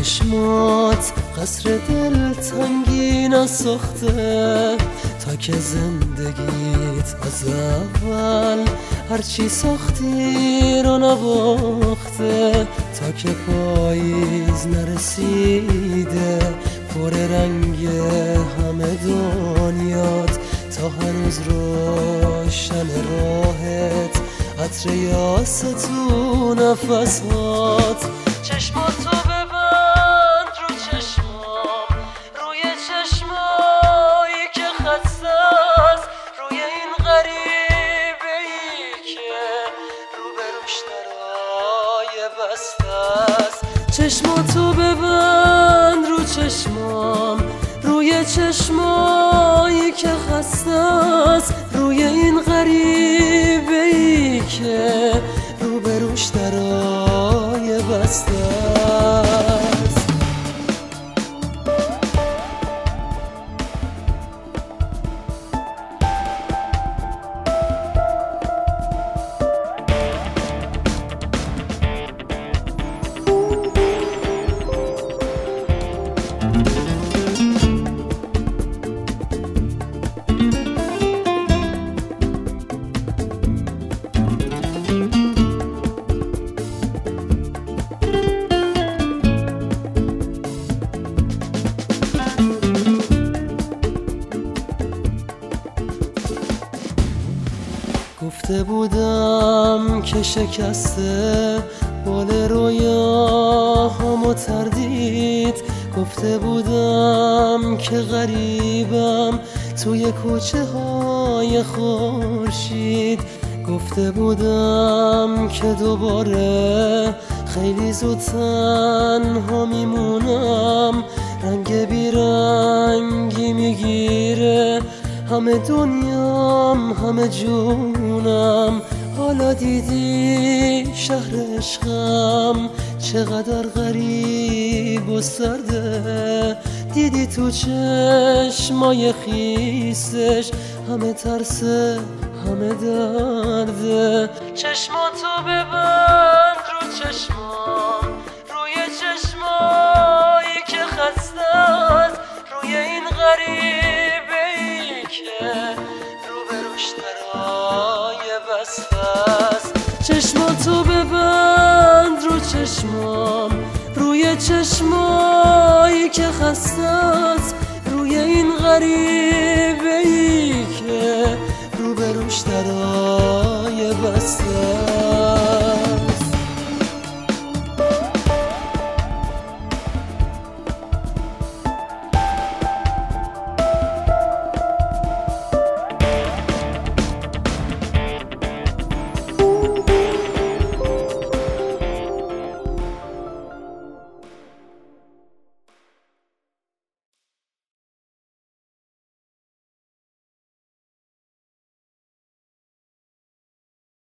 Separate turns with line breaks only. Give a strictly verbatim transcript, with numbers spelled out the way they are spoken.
چشمات قصر دلتنگی نساخته تا که زندگیت از اول هرچی ساختی رو نباخته، تا که پاییز نرسیده پر رنگ همه دنیات، تا هنوز روشن راهت عطر یاس تو نفسات. چشماتو ببند رو چشمام، روی چشمایی که خسته است، روی این غریبه ای که روبروش درای بسته است. چشماتو ببند رو چشمام، روی چشمایی که خسته است، روی این غریبه ای که روبروش درای بسته است. گفته بودم که شکسته بال رویاهامو تردید، گفته بودم که غریبم توی کوچه های خورشید، گفته بودم که دوباره خیلی زود تنها میمونم، رنگ بیرنگی میگیره همه دنیام همه جونم. حالا دیدی شهر عشقم چقدر غریب و سرده، دیدی تو چشمای خیسش همه ترسه همه درده. چشماتو ببند رو چشمام، روی چشمایی که خسته است، روی این غریبه ای که روبروش درای بسته است. چشماتو ببند رو چشمام، روی چشمایی که خسته است، روی این غریبه